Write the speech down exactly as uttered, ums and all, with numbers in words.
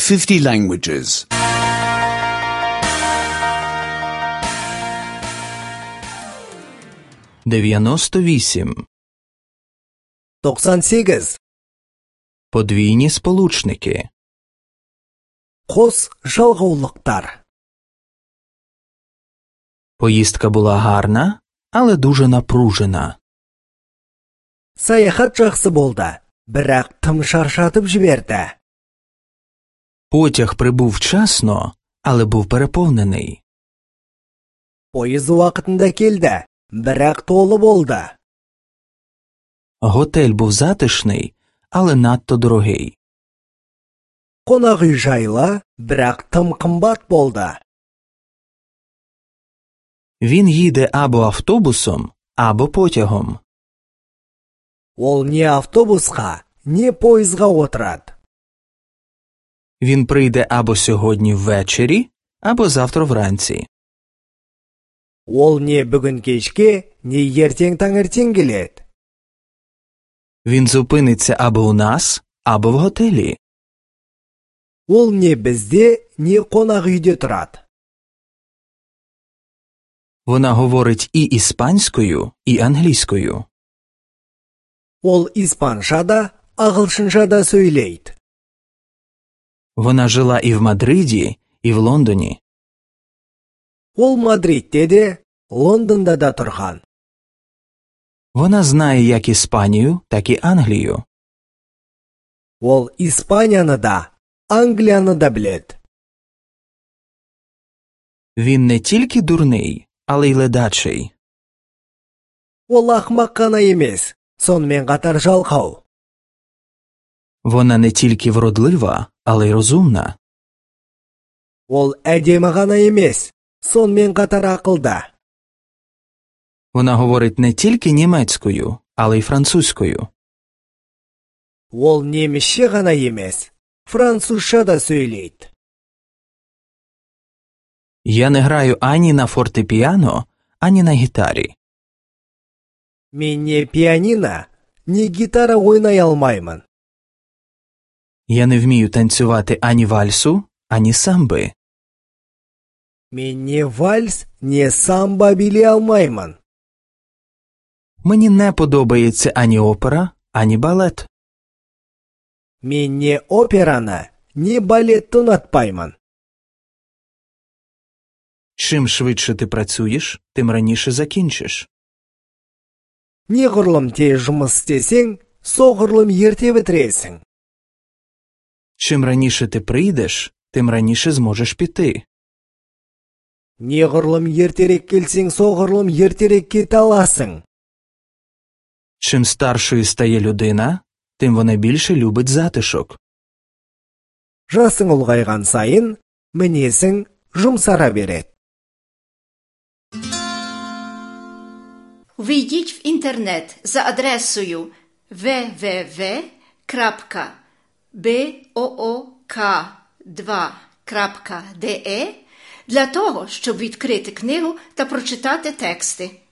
fifty languages. дев'яносто вісім. тоқсан сегіз. Подвійні сполучники. Қос жалғаулықтар. Поїздка була гарна, але дуже напружена. Саяхат жақсы болды, бірақ тым шаршатып жіберді. Потяг прибув вчасно, але був переповнений. Пойыз уақытында келді, бірақ толы болды. Готель був затишний, але надто дорогий. Қонақ үй жайлы, бірақ тым қымбат болды. Він їде або автобусом, або потягом. Ол не автобусқа, не пойызға отырады. Він прийде або сьогодні ввечері, або завтра вранці. Ол не бүгін кешке, не ертең таңертең келеді. Він зупиниться або у нас, або в готелі. Ол не бізде, не қонақ үйде тұрады. Вона говорить і іспанською, і англійською. Ол испанша да, ағылшынша да сөйлейді. Вона жила і в Мадриді, і в Лондоні. Ол Мадридте де, Лондонда да тұрған. Вона знає як Іспанію, так і Англію. Ол Іспанияны да, Англияны да біледі. Він не тільки дурний, але й ледачий. Ол ақмақ қана емес, сонымен қатар жалқау. Вона не тільки вродлива, але й розумна. Ол әдемі ғана емес, сонымен қатар ақылда. Вона говорить не тільки німецькою, але й французькою. Ол немісше ғана емес, французша да сөйлейді. Я не граю ані на фортепіано, ані на гітарі. Мен не пианино, не гитара ойнай алмаймын. Я не вмію танцювати ані вальсу, ані самби. Мен не вальс, не самба билей алмаймын. Мені не подобається ані опера, ані балет. Мен не операны, не балетті ұнатпаймын. Чим швидше ти працюєш, тим раніше закінчиш. Неғұрлым тез жұмыс істесең, соғұрлым ерте бітіресің. Чим раніше ти прийдеш, тим раніше зможеш піти. Неғұрлым ертерек келсең, соғұрлым ертерек кете аласың. Чим старшою стає людина, тим вона більше любить затишок. Жасың ұлғайған сайын, мінезің жұмсара береді. Війдіть в інтернет за адресою дабл ю дабл ю дабл ю крапка боок два крапка де для того, щоб відкрити книгу та прочитати тексти.